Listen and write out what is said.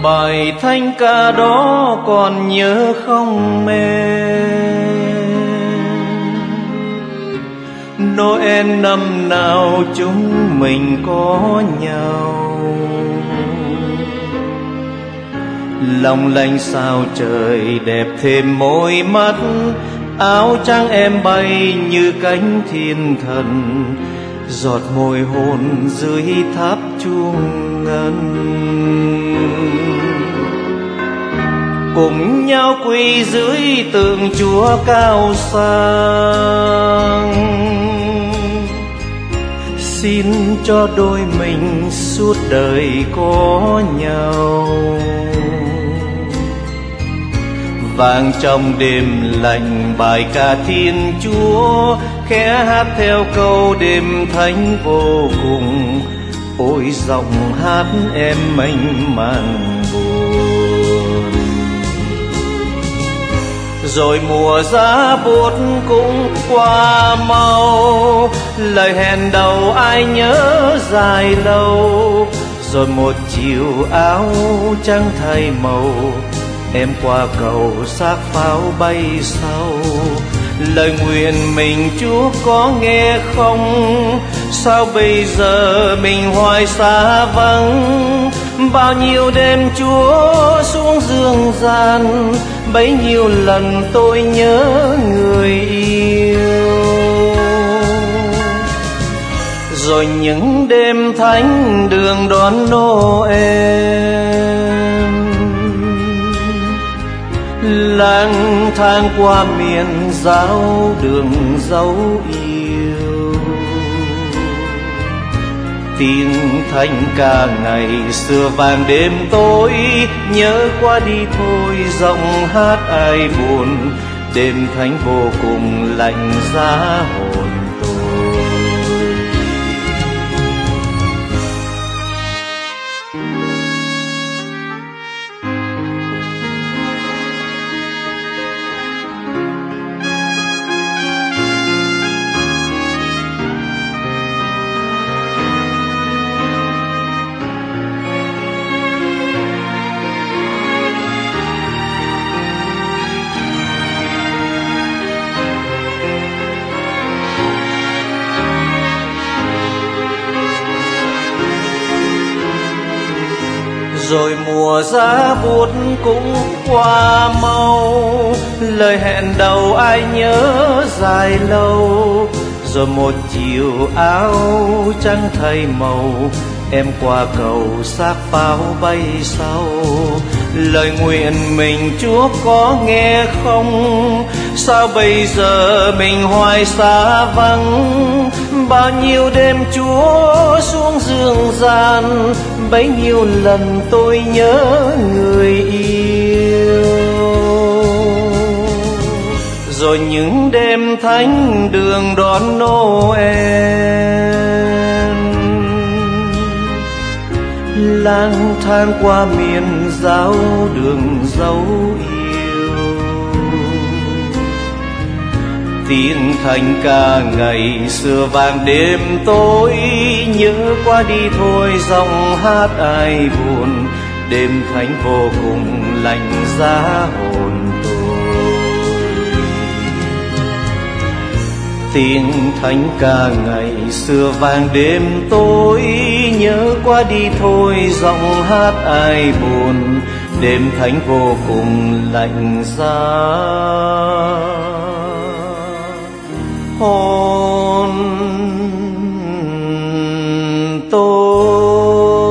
Bài thánh ca đó còn nhớ không em? Noel năm nào chúng mình có nhau, long lanh sao trời đẹp thêm môi mắt. Áo trắng em bay như cánh thiên thần, giọt môi hôn dưới tháp chuông ngân. Cùng nhau quỳ dưới tượng Chúa cao sang, xin cho đôi mình suốt đời có nhau. Vang trong đêm lạnh bài ca Thiên Chúa, khẽ hát theo câu đêm thánh vô cùng. Ôi giọng hát em mênh mang buồn. Rồi mùa giá buốt cũng qua mau, lời hẹn đầu ai nhớ dài lâu. Rồi một chiều áo trắng thay màu, em qua cầu xác pháo bay sau. Lời nguyện mình Chúa có nghe không? Sao bây giờ mình hoài xa vắng? Bao nhiêu đêm Chúa xuống dương gian, bấy nhiêu lần tôi nhớ người yêu. Rồi những đêm thánh đường đón Noel, lang thang qua miền giáo đường dấu yêu. Tiếng thánh ca ngày xưa vang đêm tối, nhớ qua đi thôi giọng hát ai buồn. Đêm thánh vô cùng lạnh giá hồn tôi. Rồi mùa giá buốt cũng qua mau, lời hẹn đầu ai nhớ dài lâu. Rồi một chiều áo trắng thay màu, em qua cầu xác pháo bay sau. Lời nguyện mình Chúa có nghe không? Sao bây giờ mình hoài xa vắng? Bao nhiêu đêm Chúa xuống dương gian, bấy nhiêu lần tôi nhớ người yêu. Rồi những đêm thánh đường đón Noel, lang thang qua miền giáo đường dấu yêu. Tiếng thánh ca ngày xưa vang đêm tối, nhớ qua đi thôi giọng hát ai buồn. Đêm thánh vô cùng lạnh giá hồn tôi. Tiếng thánh ca ngày xưa vang đêm tối, nhớ qua đi thôi giọng hát ai buồn. Đêm thánh vô cùng lạnh giá hồn tôi.